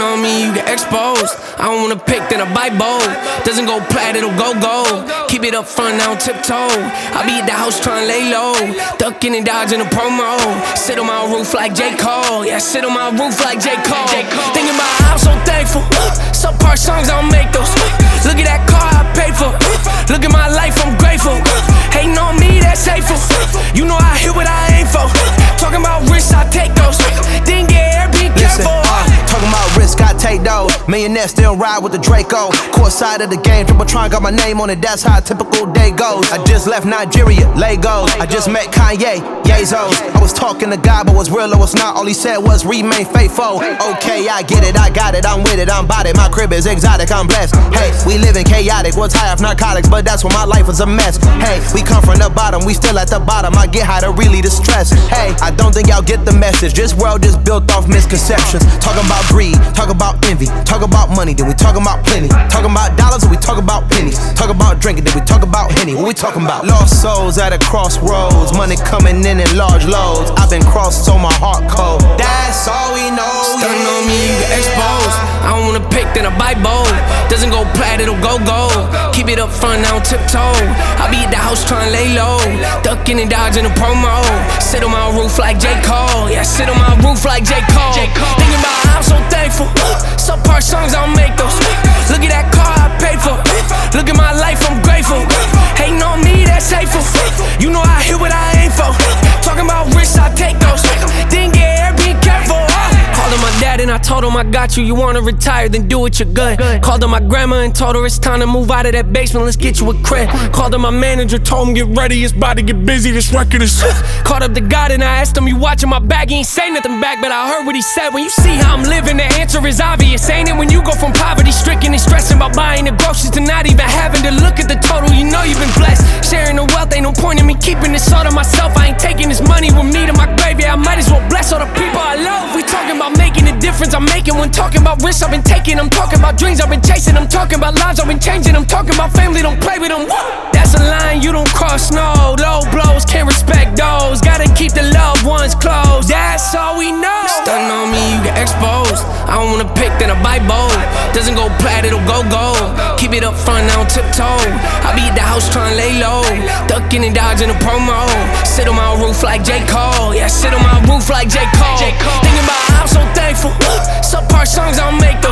Stuntin' on me, you get exposed. I don't wanna pick, then I bite bold. Doesn't go plat, it'll go gold. Keep it up front, I don't tiptoe. I be at the house trying to lay low, ducking and dodging a promo. Sit on my roof like J. Cole. Yeah, sit on my roof like J. Cole. Thinking about how I'm so thankful. Subpar songs, I don't make those. Look at that car I paid for. Look at my life, I'm grateful. Hating on me, that's hateful. You know I hit what I aim for. Talking about risks, I take those. Didn't get air, be careful. Talking about risk, I take those. Millionaire still ride with the Draco. Court side of the game, Tributron got my name on it. That's how a typical day goes. I just left Nigeria, Lagos. I just met Kanye, Yazos. I was talking to God, but was real or was not. All he said was remain faithful. Okay, I get it, I got it, I'm with it, I'm about it. My crib is exotic, I'm blessed. Hey, we living chaotic, was high off narcotics, but that's when my life was a mess. Hey, we come from the bottom, we still at the bottom. I get high to really distress. Hey, I don't think y'all get the message. This world is built off misconceptions. Talking about greed, talk about envy, talk about money, then we talking about plenty. Talking about dollars, then we talk about pennies. Talk about drinking, then we talk about Henny. What we talking about? Lost souls at a crossroads, money coming in large loads. I've been crossed, so my heart cold. That's all we know. Stuntin' on me, you get exposed. I don't wanna pick, then I bite bold. Doesn't go plat, it'll go gold. Keep it up front, I don't tiptoe. I be at the house trying to lay low, ducking and dodging a promo. Sit on my roof like J. Cole. Yeah, sit on my roof like J. Cole. Thinking about how I'm so thankful. Subpar songs, I don't make those. Look at that car I paid for. Look at my life, I'm grateful. Hating on me, that's hateful. You know I hit what I aim for. Talking about risks, I take those. Didn't get air, be careful. Called him my dad and I told him I got you. You wanna retire, then do it, you're good. Called him my grandma and told her it's time to move out of that basement, let's get you a crib. Called him my manager, told him get ready, it's about to get busy, this record is Called up the God and I asked him, you watching my back? He ain't say nothing back, but I heard what he said. When you see how I'm living, the answer is obvious, ain't it? When you go from poverty stricken and stressing about buying the groceries to not even having to look at the total, you know you've been blessed. Sharing the wealth, ain't no point in me keeping this all to myself. I ain't taking this money with me to my grave, yeah, I might as well bless all the people I love. We talking about making a difference I'm making. When talking about risks I've been taking, I'm talking about dreams I've been chasing. I'm talking about lives I've been changing. I'm talking about family, don't play with them. That's a line you don't cross, no. Low blows, can't respect those. Gotta keep the loved ones close, that's all we know. Stuntin' on me, you get exposed. I don't wanna pick, then I bite bold. Doesn't go plat, it'll go gold. Keep it up front, I don't tiptoe. I be at the house trying to lay low, ducking and dodging a promo. Sit on my roof like J. Cole. Yeah, sit on my roof like J. Cole. Thinking about how I'm so thankful. Subpar songs, I don't make those.